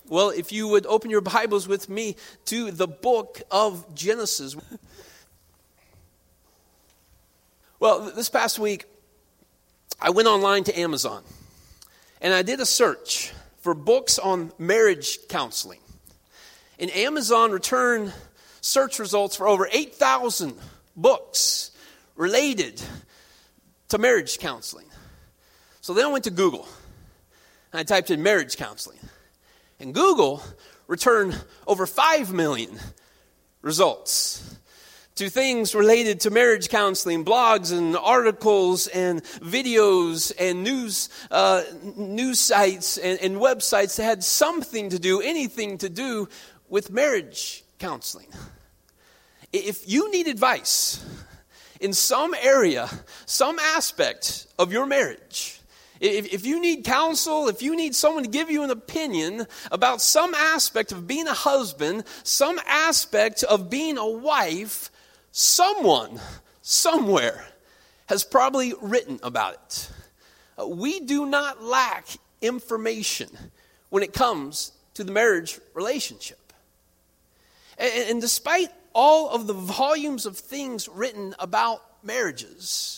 Well, if you would open your Bibles with me to the book of Genesis. Well, this past week, I went online to Amazon, and I did a search for books on marriage counseling. And Amazon returned search results for over 8,000 books related to marriage counseling. So then I went to Google, and I typed in marriage counseling. And Google returned over 5 million results to things related to marriage counseling, blogs and articles and videos and news sites and websites that had something to do, anything to do with marriage counseling. If you need advice in some area, some aspect of your marriage, if you need counsel, if you need someone to give you an opinion about some aspect of being a husband, some aspect of being a wife, someone, somewhere, has probably written about it. We do not lack information when it comes to the marriage relationship. And despite all of the volumes of things written about marriages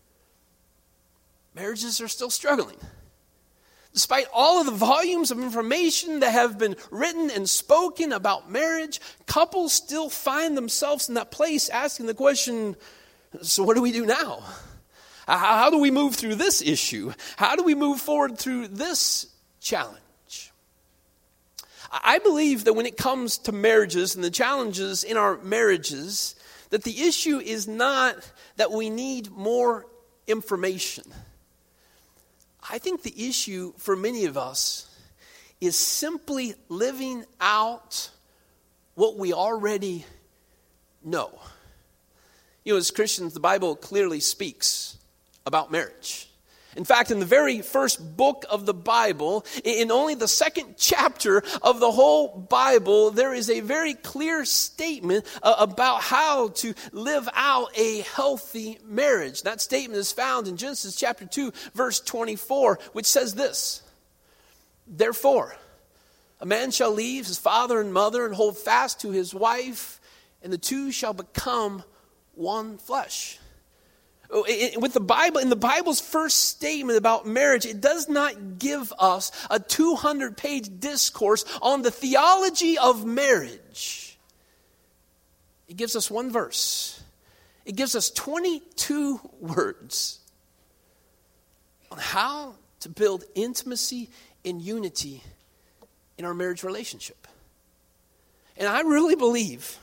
are still struggling. Despite all of the volumes of information that have been written and spoken about marriage, couples still find themselves in that place asking the question, so what do we do now? How do we move through this issue? How do we move forward through this challenge? I believe that when it comes to marriages and the challenges in our marriages, that the issue is not that we need more information. I think the issue for many of us is simply living out what we already know. You know, as Christians, the Bible clearly speaks about marriage. In fact, in the very first book of the Bible, in only the second chapter of the whole Bible, there is a very clear statement about how to live out a healthy marriage. That statement is found in Genesis chapter 2, verse 24, which says this: "Therefore, a man shall leave his father and mother and hold fast to his wife, and the two shall become one flesh." With the Bible, in the Bible's first statement about marriage, it does not give us a 200-page discourse on the theology of marriage. It gives us one verse. It gives us 22 words on how to build intimacy and unity in our marriage relationship. And I really believe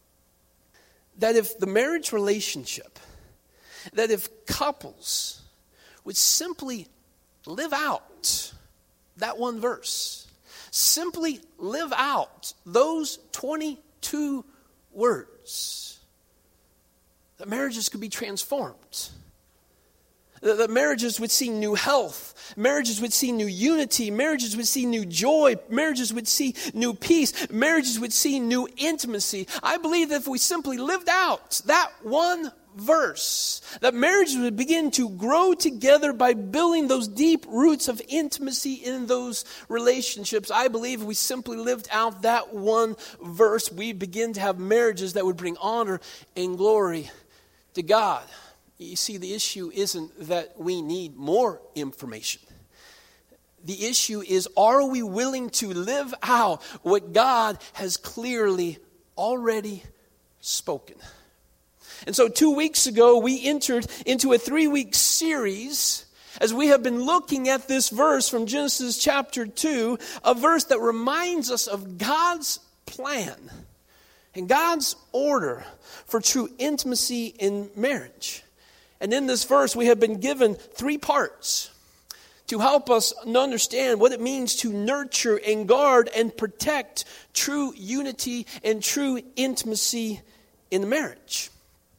that if the marriage relationship, that if couples would simply live out that one verse, simply live out those 22 words, that marriages could be transformed. That marriages would see new health. Marriages would see new unity. Marriages would see new joy. Marriages would see new peace. Marriages would see new intimacy. I believe that if we simply lived out that one verse, that marriages would begin to grow together by building those deep roots of intimacy in those relationships. I believe if we simply lived out that one verse, we begin to have marriages that would bring honor and glory to God. You see, the issue isn't that we need more information. The issue is, are we willing to live out what God has clearly already spoken? And so 2 weeks ago, we entered into a 3-week series as we have been looking at this verse from Genesis chapter 2, a verse that reminds us of God's plan and God's order for true intimacy in marriage. And in this verse, we have been given 3 parts to help us understand what it means to nurture and guard and protect true unity and true intimacy in marriage.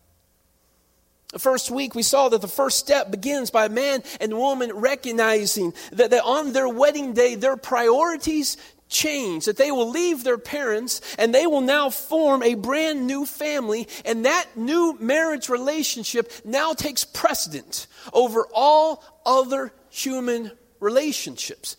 The first week, we saw that the first step begins by a man and woman recognizing that on their wedding day, their priorities change, that they will leave their parents and they will now form a brand new family, and that new marriage relationship now takes precedent over all other human relationships.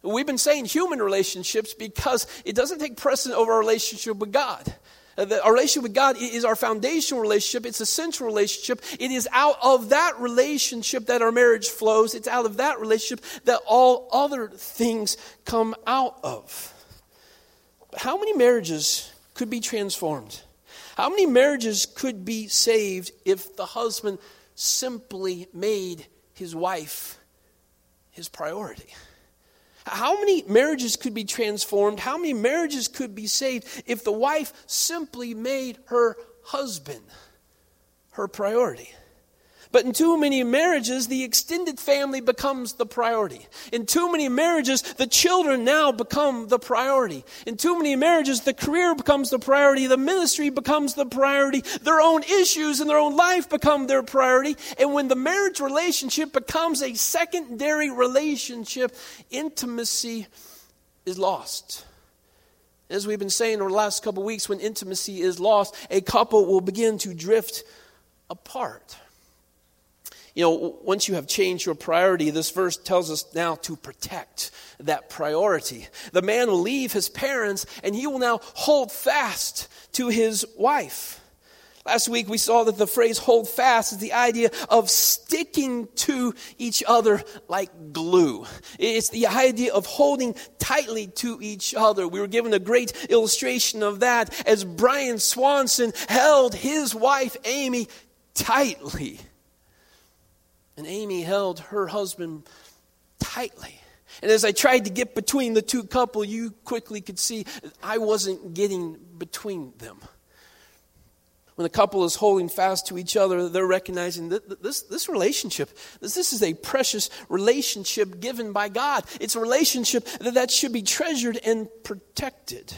We've been saying human relationships because it doesn't take precedent over our relationship with God. Our relationship with God is our foundational relationship. It's a central relationship. It is out of that relationship that our marriage flows. It's out of that relationship that all other things come out of. But how many marriages could be transformed? How many marriages could be saved if the husband simply made his wife his priority? How many marriages could be transformed? How many marriages could be saved if the wife simply made her husband her priority? But in too many marriages, the extended family becomes the priority. In too many marriages, the children now become the priority. In too many marriages, the career becomes the priority. The ministry becomes the priority. Their own issues in their own life become their priority. And when the marriage relationship becomes a secondary relationship, intimacy is lost. As we've been saying over the last couple of weeks, when intimacy is lost, a couple will begin to drift apart. You know, once you have changed your priority, this verse tells us now to protect that priority. The man will leave his parents and he will now hold fast to his wife. Last week we saw that the phrase hold fast is the idea of sticking to each other like glue. It's the idea of holding tightly to each other. We were given a great illustration of that as Brian Swanson held his wife Amy tightly. And Amy held her husband tightly. And as I tried to get between the two couple, you quickly could see I wasn't getting between them. When the couple is holding fast to each other, they're recognizing that this relationship, this is a precious relationship given by God. It's a relationship that should be treasured and protected.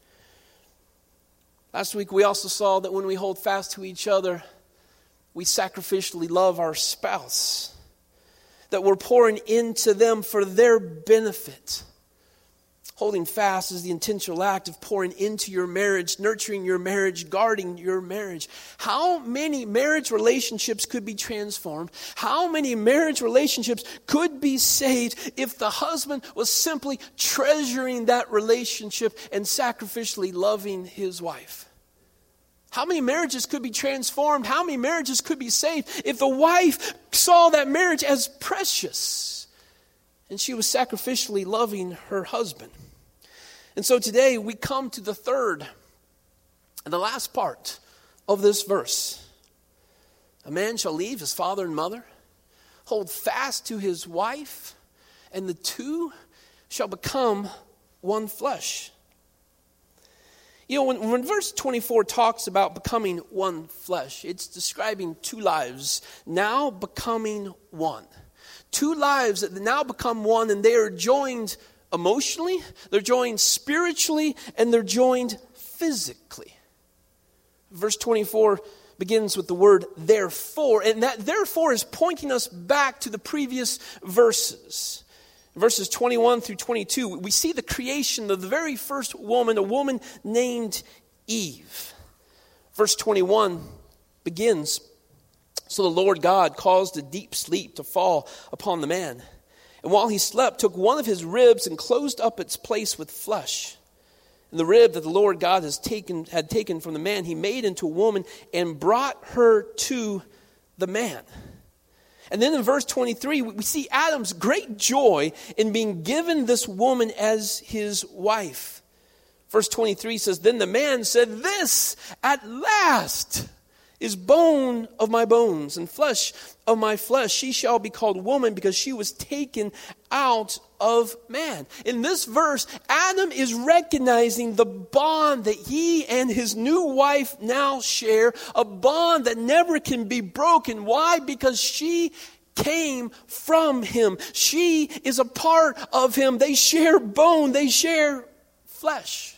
Last week we also saw that when we hold fast to each other, we sacrificially love our spouse, that we're pouring into them for their benefit. Holding fast is the intentional act of pouring into your marriage, nurturing your marriage, guarding your marriage. How many marriage relationships could be transformed? How many marriage relationships could be saved if the husband was simply treasuring that relationship and sacrificially loving his wife? How many marriages could be transformed? How many marriages could be saved if the wife saw that marriage as precious and she was sacrificially loving her husband? And so today we come to the third and the last part of this verse. A man shall leave his father and mother, hold fast to his wife, and the two shall become one flesh. You know, when verse 24 talks about becoming one flesh, it's describing two lives now becoming one. Two lives that now become one, and they are joined emotionally, they're joined spiritually, and they're joined physically. Verse 24 begins with the word therefore, and that therefore is pointing us back to the previous verses. Verses 21 through 22, we see the creation of the very first woman, a woman named Eve. Verse 21 begins, so the Lord God caused a deep sleep to fall upon the man. And while he slept, took one of his ribs and closed up its place with flesh. And the rib that the Lord God had taken from the man, he made into a woman and brought her to the man. And then in verse 23, we see Adam's great joy in being given this woman as his wife. Verse 23 says, then the man said, this at last is bone of my bones and flesh of my flesh. She shall be called woman because she was taken out of man. In this verse, Adam is recognizing the bond that he and his new wife now share, a bond that never can be broken. Why? Because she came from him. She is a part of him. They share bone. They share flesh.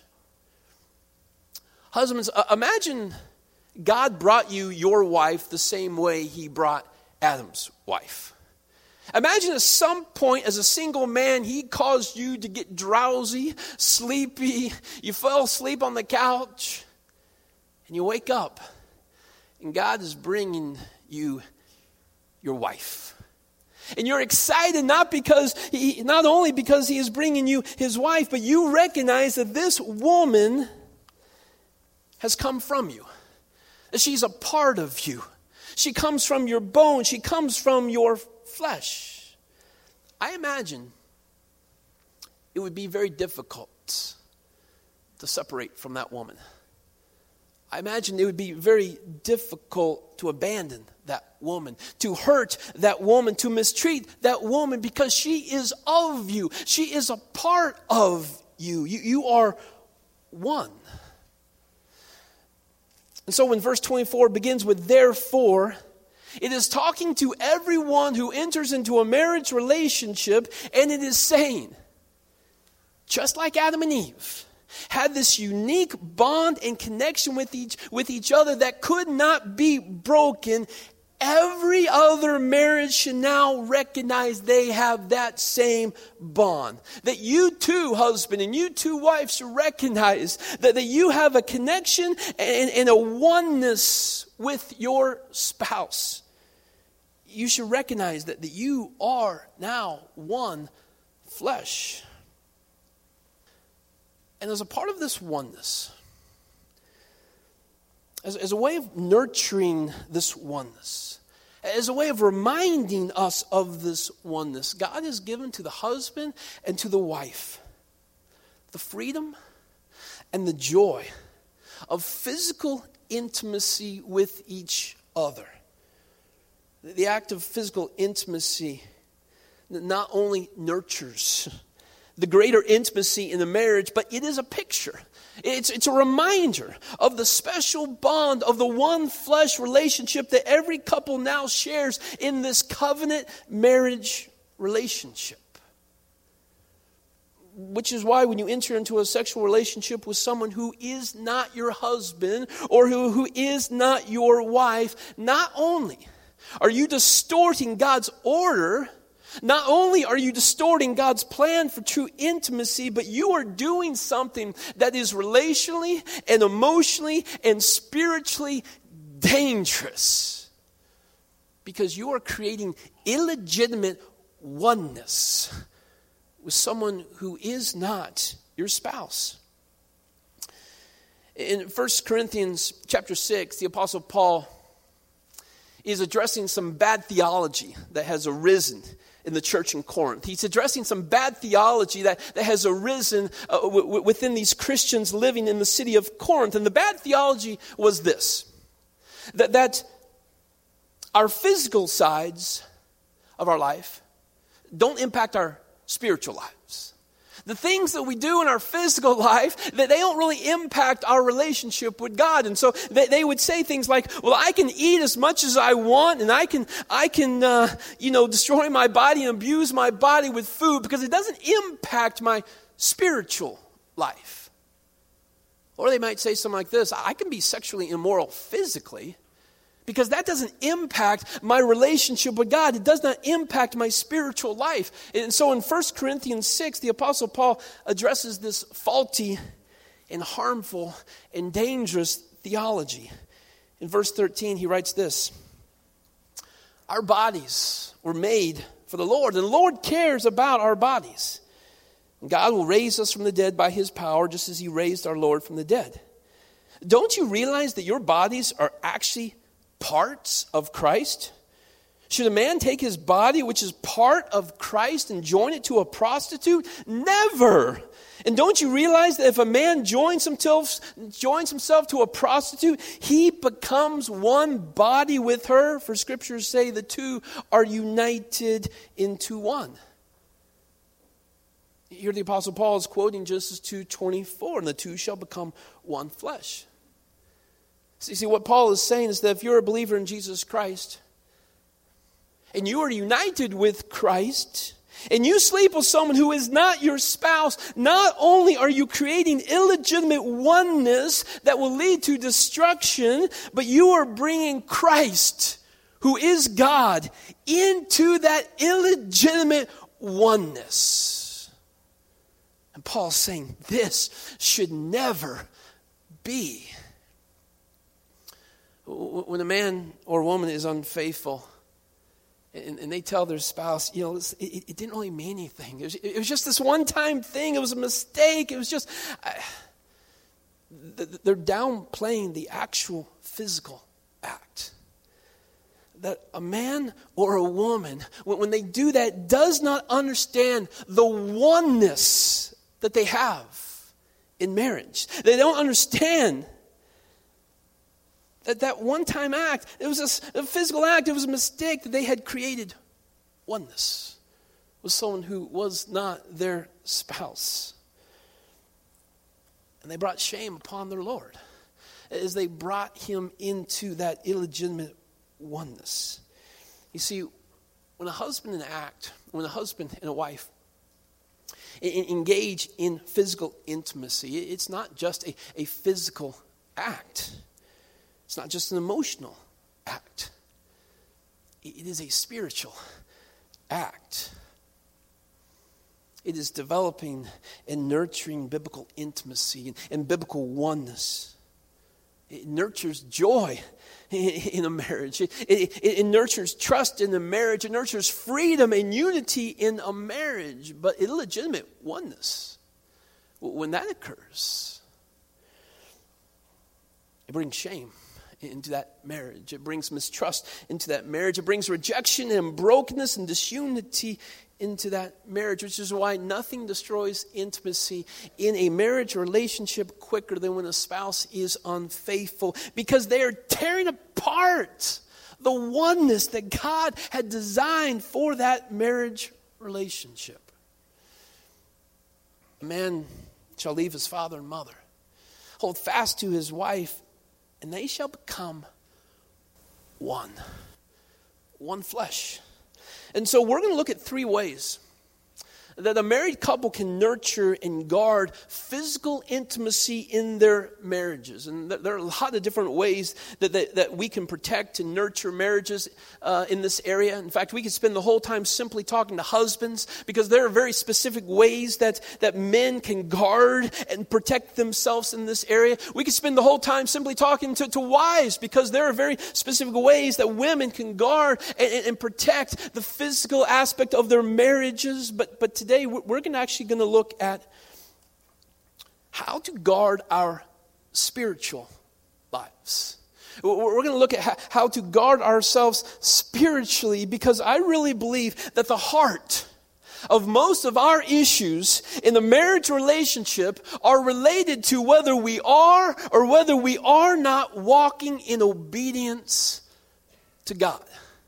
Husbands, imagine God brought you your wife the same way he brought Adam's wife. Imagine at some point as a single man, he caused you to get drowsy, sleepy. You fell asleep on the couch and you wake up and God is bringing you your wife. And you're excited not only because he is bringing you his wife, but you recognize that this woman has come from you. That she's a part of you. She comes from your bone. She comes from your flesh. I imagine it would be very difficult to separate from that woman. I imagine it would be very difficult to abandon that woman, to hurt that woman, to mistreat that woman, because she is of you. She is a part of you. You are one. And so when verse 24 begins with therefore, it is talking to everyone who enters into a marriage relationship, and it is saying, just like Adam and Eve had this unique bond and connection with each other that could not be broken, every other marriage should now recognize they have that same bond. That you too, husband, and you too, wife, should recognize that you have a connection and a oneness with your spouse. You should recognize that you are now one flesh. And as a part of this oneness, as a way of nurturing this oneness, as a way of reminding us of this oneness, God has given to the husband and to the wife the freedom and the joy of physical intimacy with each other. The act of physical intimacy not only nurtures the greater intimacy in the marriage, but it is a picture. It's a reminder of the special bond of the one flesh relationship that every couple now shares in this covenant marriage relationship. Which is why when you enter into a sexual relationship with someone who is not your husband or who is not your wife, not only are you distorting God's order, not only are you distorting God's plan for true intimacy, but you are doing something that is relationally and emotionally and spiritually dangerous. Because you are creating illegitimate oneness with someone who is not your spouse. In 1 Corinthians chapter 6, the Apostle Paul is addressing some bad theology that has arisen in the church in Corinth. He's addressing some bad theology that has arisen within these Christians living in the city of Corinth. And the bad theology was this, that our physical sides of our life don't impact our spiritual lives. The things that we do in our physical life, that they don't really impact our relationship with God. And so they would say things like, well, I can eat as much as I want, and I can destroy my body and abuse my body with food because it doesn't impact my spiritual life. Or they might say something like this, I can be sexually immoral physically, because that doesn't impact my relationship with God. It does not impact my spiritual life. And so in 1 Corinthians 6, the Apostle Paul addresses this faulty and harmful and dangerous theology. In verse 13, he writes this, our bodies were made for the Lord, and the Lord cares about our bodies. And God will raise us from the dead by his power, just as he raised our Lord from the dead. Don't you realize that your bodies are actually parts of Christ? Should a man take his body, which is part of Christ, and join it to a prostitute? Never. And don't you realize that if a man joins himself to a prostitute, he becomes one body with her? For scriptures say the two are united into one. Here the Apostle Paul is quoting Genesis 2:24, and the two shall become one flesh. See, what Paul is saying is that if you're a believer in Jesus Christ, and you are united with Christ, and you sleep with someone who is not your spouse, not only are you creating illegitimate oneness that will lead to destruction, but you are bringing Christ, who is God, into that illegitimate oneness. And Paul's saying this should never be. When a man or woman is unfaithful and they tell their spouse, it didn't really mean anything. It was just this one-time thing. It was a mistake. It was just... They're downplaying the actual physical act. That a man or a woman, when they do that, does not understand the oneness that they have in marriage. They don't understand that one-time act, it was a physical act, it was a mistake, that they had created oneness with someone who was not their spouse. And they brought shame upon their Lord as they brought him into that illegitimate oneness. You see, when a husband and a wife engage in physical intimacy, it's not just a physical act. It's not just an emotional act. It is a spiritual act. It is developing and nurturing biblical intimacy and biblical oneness. It nurtures joy in a marriage. It nurtures trust in a marriage. It nurtures freedom and unity in a marriage. But illegitimate oneness, when that occurs, it brings shame into that marriage. It brings mistrust into that marriage. It brings rejection and brokenness and disunity into that marriage, which is why nothing destroys intimacy in a marriage or relationship quicker than when a spouse is unfaithful, because they are tearing apart the oneness that God had designed for that marriage relationship. A man shall leave his father and mother, hold fast to his wife, and they shall become one flesh. And so we're going to look at 3 ways that a married couple can nurture and guard physical intimacy in their marriages. And there are a lot of different ways that we can protect and nurture marriages in this area. In fact, we could spend the whole time simply talking to husbands, because there are very specific ways that men can guard and protect themselves in this area. We could spend the whole time simply talking to wives, because there are very specific ways that women can guard and protect the physical aspect of their marriages. But today we're actually going to look at how to guard our spiritual lives. We're going to look at how to guard ourselves spiritually, because I really believe that the heart of most of our issues in the marriage relationship are related to whether we are or whether we are not walking in obedience to God.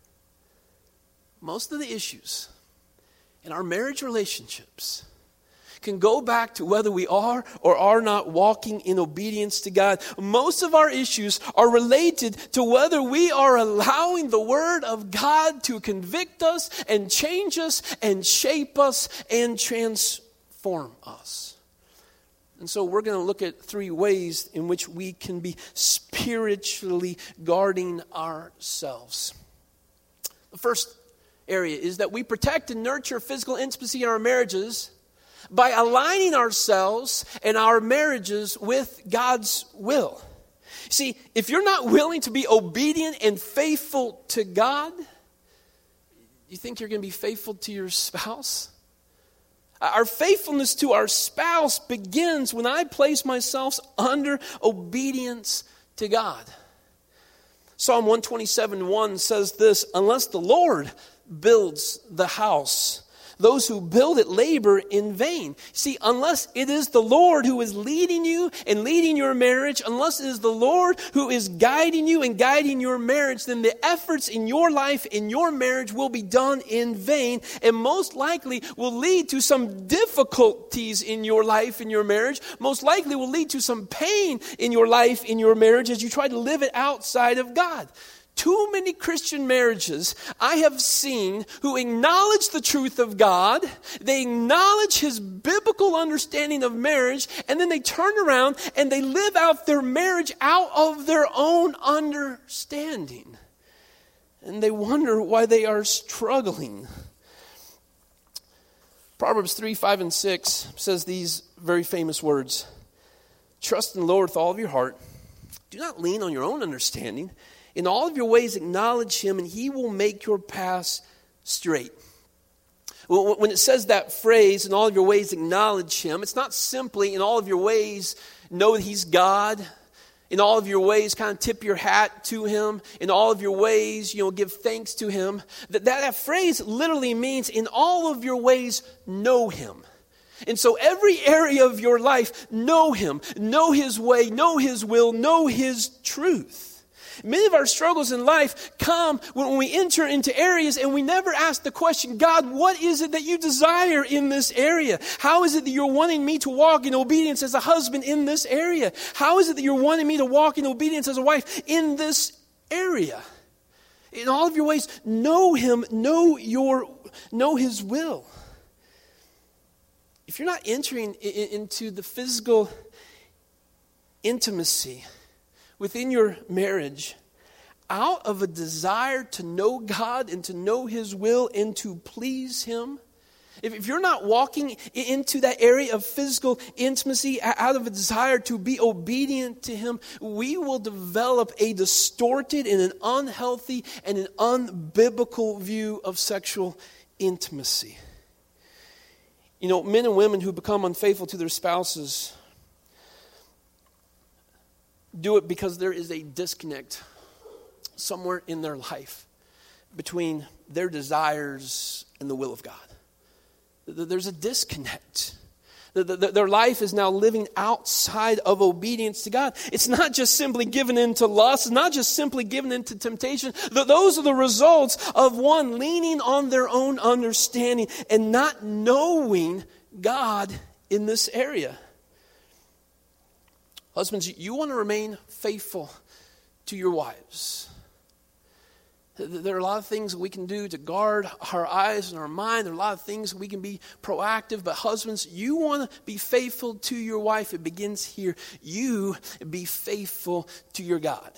Most of the issues in our marriage relationships can go back to whether we are or are not walking in obedience to God. Most of our issues are related to whether we are allowing the Word of God to convict us and change us and shape us and transform us. And so we're going to look at 3 ways in which we can be spiritually guarding ourselves. The first area is that we protect and nurture physical intimacy in our marriages by aligning ourselves and our marriages with God's will. See, if you're not willing to be obedient and faithful to God, you think you're going to be faithful to your spouse? Our faithfulness to our spouse begins when I place myself under obedience to God. Psalm 127:1 says this: unless the Lord builds the house, those who build it labor in vain. See, unless it is the Lord who is leading you and leading your marriage, unless it is the Lord who is guiding you and guiding your marriage, then the efforts in your life, in your marriage, will be done in vain, and most likely will lead to some difficulties in your life, in your marriage. Most likely will lead to some pain in your life, in your marriage, as you try to live it outside of God. Too many Christian marriages I have seen who acknowledge the truth of God, they acknowledge His biblical understanding of marriage, and then they turn around and they live out their marriage out of their own understanding. And they wonder why they are struggling. Proverbs 3, 5, and 6 says these very famous words: trust in the Lord with all of your heart. Do not lean on your own understanding. In all of your ways acknowledge Him, and He will make your paths straight. When it says that phrase, in all of your ways acknowledge him, it's not simply in all of your ways know that he's God. In all of your ways kind of tip your hat to him. In all of your ways, give thanks to him. That phrase literally means in all of your ways know him. And so every area of your life, know him, know his way, know his will, know his truth. Many of our struggles in life come when we enter into areas and we never ask the question, God, what is it that you desire in this area? How is it that you're wanting me to walk in obedience as a husband in this area? How is it that you're wanting me to walk in obedience as a wife in this area? In all of your ways, know him, know his will. If you're not entering into the physical intimacy within your marriage, out of a desire to know God and to know his will and to please him, if you're not walking into that area of physical intimacy out of a desire to be obedient to him, we will develop a distorted and an unhealthy and an unbiblical view of sexual intimacy. Men and women who become unfaithful to their spouses do it because there is a disconnect somewhere in their life between their desires and the will of God. There's a disconnect. Their life is now living outside of obedience to God. It's not just simply given into lust. It's not just simply given into temptation. Those are the results of one leaning on their own understanding and not knowing God in this area. Husbands, you want to remain faithful to your wives. There are a lot of things that we can do to guard our eyes and our mind. There are a lot of things we can be proactive. But husbands, you want to be faithful to your wife. It begins here. You be faithful to your God.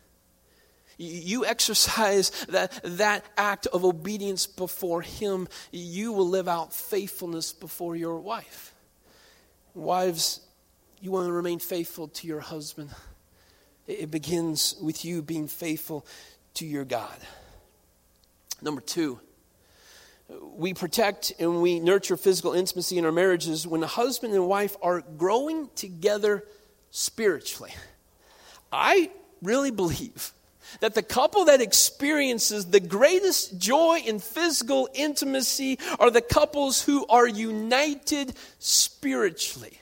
You exercise that act of obedience before him. You will live out faithfulness before your wife. Wives, you want to remain faithful to your husband. It begins with you being faithful to your God. Number 2, we protect and we nurture physical intimacy in our marriages when the husband and wife are growing together spiritually. I really believe that the couple that experiences the greatest joy in physical intimacy are the couples who are united spiritually.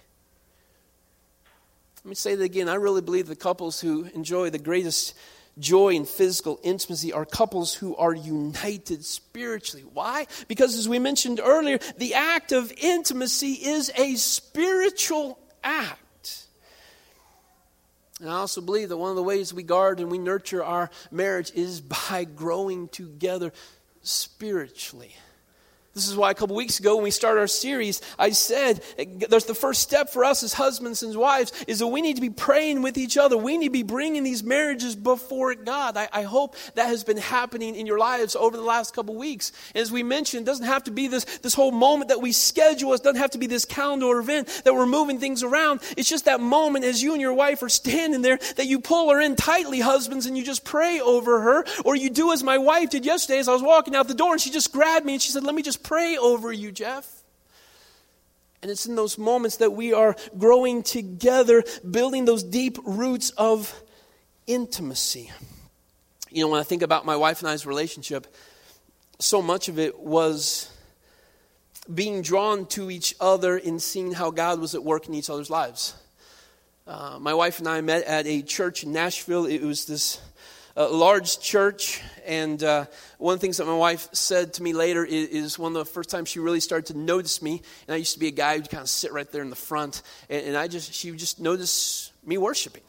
Let me say that again. I really believe the couples who enjoy the greatest joy in physical intimacy are couples who are united spiritually. Why? Because as we mentioned earlier, the act of intimacy is a spiritual act. And I also believe that one of the ways we guard and we nurture our marriage is by growing together spiritually. This is why a couple weeks ago when we started our series, I said there's the first step for us as husbands and wives is that we need to be praying with each other. We need to be bringing these marriages before God. I hope that has been happening in your lives over the last couple weeks. And as we mentioned, it doesn't have to be this whole moment that we schedule. It doesn't have to be this calendar event that we're moving things around. It's just that moment as you and your wife are standing there that you pull her in tightly, husbands, and you just pray over her. Or you do as my wife did yesterday as I was walking out the door and she just grabbed me and she said, "Let me just pray over you, Jeff." And it's in those moments that we are growing together, building those deep roots of intimacy. When I think about my wife and I's relationship, so much of it was being drawn to each other and seeing how God was at work in each other's lives. My wife and I met at a church in Nashville. It was this large church, and one of the things that my wife said to me later is one of the first times she really started to notice me. And I used to be a guy who would kind of sit right there in the front, and she would just notice me worshiping,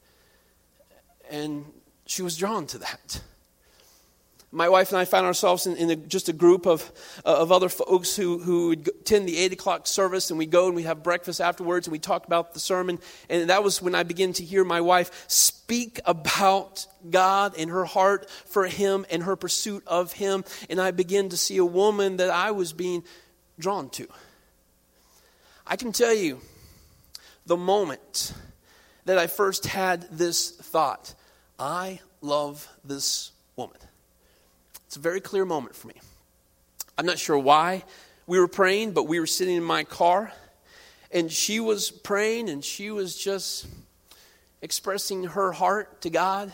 and she was drawn to that. My wife and I found ourselves in just a group of other folks who would attend the 8 o'clock service, and we'd go and we'd have breakfast afterwards, and we'd talk about the sermon. And that was when I began to hear my wife speak about God and her heart for him and her pursuit of him. And I began to see a woman that I was being drawn to. I can tell you the moment that I first had this thought, I love this woman. It's a very clear moment for me. I'm not sure why we were praying, but we were sitting in my car, and she was praying, and she was just expressing her heart to God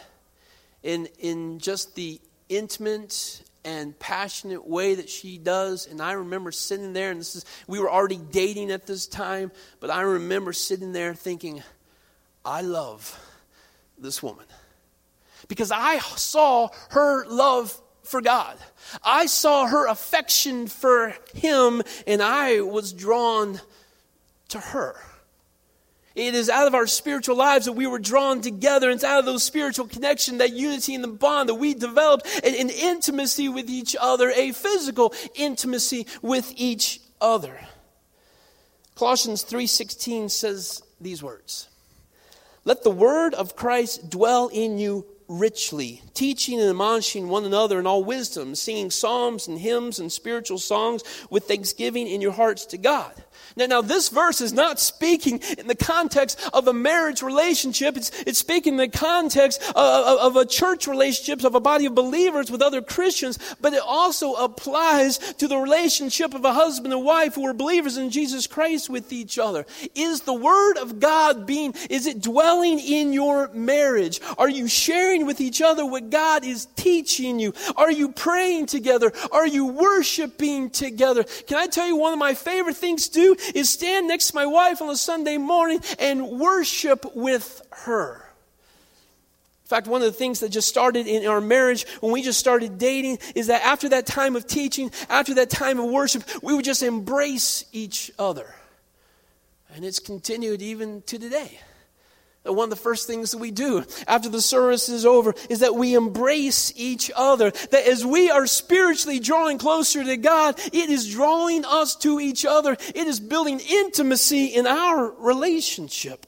in just the intimate and passionate way that she does. And I remember sitting there, and we were already dating at this time, but I remember sitting there thinking, I love this woman. Because I saw her love for God. I saw her affection for Him, and I was drawn to her. It is out of our spiritual lives that we were drawn together. It's out of those spiritual connection, that unity and the bond that we developed, an intimacy with each other, a physical intimacy with each other. Colossians 3:16 says these words, "Let the word of Christ dwell in you richly, teaching and admonishing one another in all wisdom, singing psalms and hymns and spiritual songs with thanksgiving in your hearts to God." Now this verse is not speaking in the context of a marriage relationship. It's speaking in the context of a church relationship, of a body of believers with other Christians, but it also applies to the relationship of a husband and wife who are believers in Jesus Christ with each other. Is the Word of God is it dwelling in your marriage? Are you sharing with each other what God is teaching you? Are you praying together? Are you worshiping together? Can I tell you, one of my favorite things to do is stand next to my wife on a Sunday morning and worship with her. In fact, one of the things that just started in our marriage when we just started dating is that after that time of teaching, after that time of worship, we would just embrace each other. And it's continued even to today. One of the first things that we do after the service is over is that we embrace each other. That as we are spiritually drawing closer to God, it is drawing us to each other. It is building intimacy in our relationship.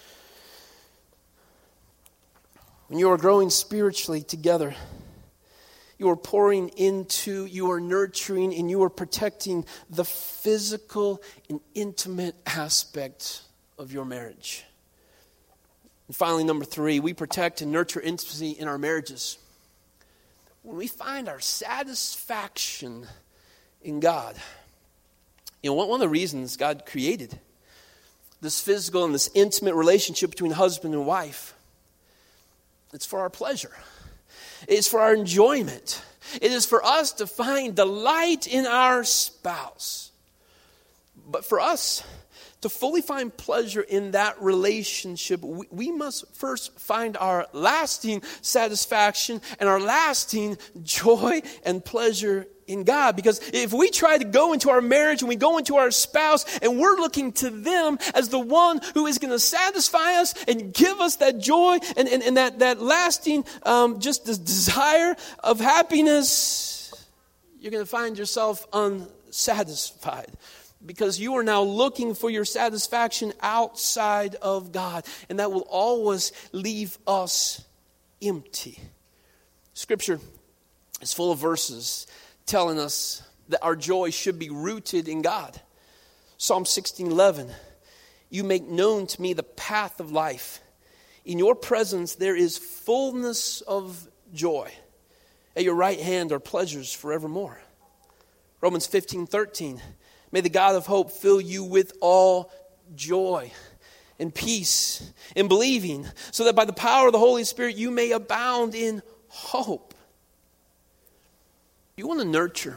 When you are growing spiritually together, you are pouring into, you are nurturing, and you are protecting the physical and intimate aspect of your marriage. And finally, number 3, we protect and nurture intimacy in our marriages when we find our satisfaction in God. You know, one of the reasons God created this physical and this intimate relationship between husband and wife, it's for our pleasure. It's for our enjoyment. It is for us to find delight in our spouse. But for us to fully find pleasure in that relationship, we must first find our lasting satisfaction and our lasting joy and pleasure in God. Because if we try to go into our marriage and we go into our spouse and we're looking to them as the one who is going to satisfy us and give us that joy and that lasting just this desire of happiness, you're going to find yourself unsatisfied. Because you are now looking for your satisfaction outside of God. And that will always leave us empty. Scripture is full of verses telling us that our joy should be rooted in God. Psalm 16:11, "You make known to me the path of life. In your presence there is fullness of joy. At your right hand are pleasures forevermore." Romans 15:13, "May the God of hope fill you with all joy and peace in believing, so that by the power of the Holy Spirit you may abound in hope." You want to nurture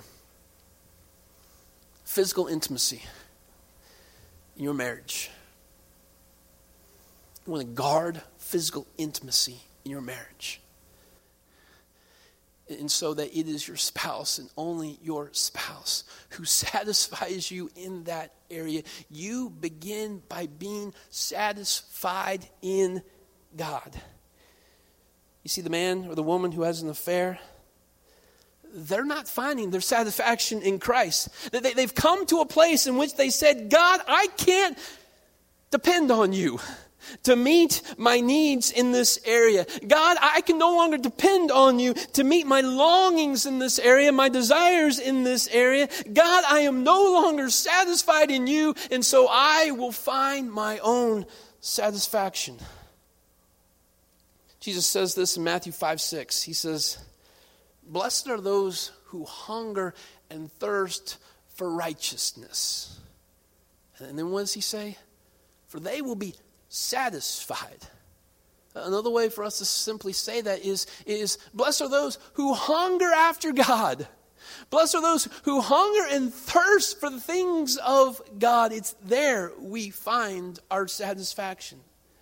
physical intimacy in your marriage. You want to guard physical intimacy in your marriage. And so that it is your spouse and only your spouse who satisfies you in that area. You begin by being satisfied in God. You see, the man or the woman who has an affair, they're not finding their satisfaction in Christ. They've come to a place in which they said, "God, I can't depend on you to meet my needs in this area. God, I can no longer depend on you to meet my longings in this area, my desires in this area. God, I am no longer satisfied in you, and so I will find my own satisfaction." Jesus says this in Matthew 5:6. He says, "Blessed are those who hunger and thirst for righteousness. And then what does he say? For they will be satisfied. Another way for us to simply say that is blessed are those who hunger after God. Blessed are those who hunger and thirst for the things of God. It's there we find our satisfaction.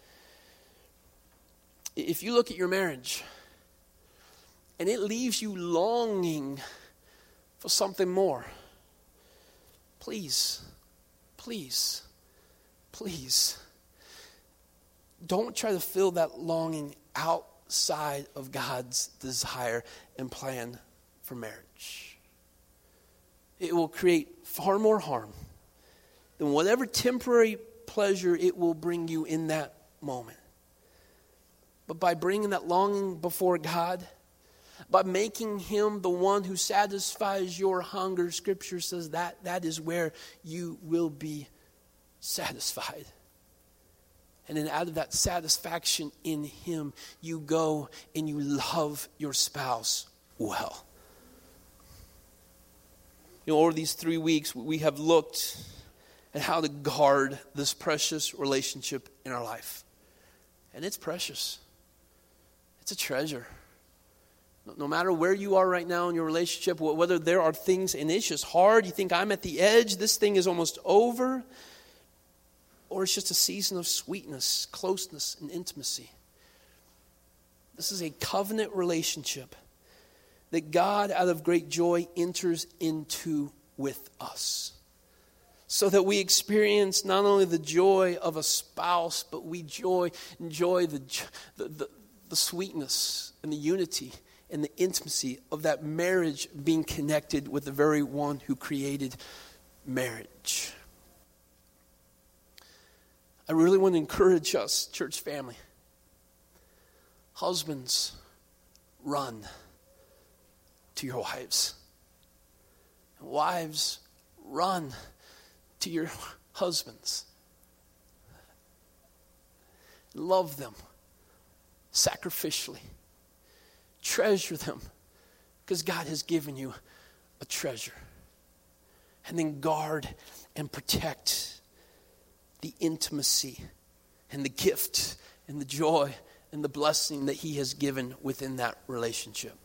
If you look at your marriage and it leaves you longing for something more, please, please, please, don't try to fill that longing outside of God's desire and plan for marriage. It will create far more harm than whatever temporary pleasure it will bring you in that moment. But by bringing that longing before God, by making him the one who satisfies your hunger, Scripture says that is where you will be satisfied. And then out of that satisfaction in him, you go and you love your spouse well. Over these 3 weeks, we have looked at how to guard this precious relationship in our life. And it's precious. It's a treasure. No matter where you are right now in your relationship, whether there are things, and it's just hard, you think I'm at the edge, this thing is almost over, or it's just a season of sweetness, closeness, and intimacy. This is a covenant relationship that God, out of great joy, enters into with us. So that we experience not only the joy of a spouse, but we enjoy the sweetness and the unity and the intimacy of that marriage being connected with the very one who created marriage. I really want to encourage us, church family. Husbands, run to your wives. And wives, run to your husbands. Love them sacrificially. Treasure them because God has given you a treasure. And then guard and protect the intimacy and the gift and the joy and the blessing that he has given within that relationship.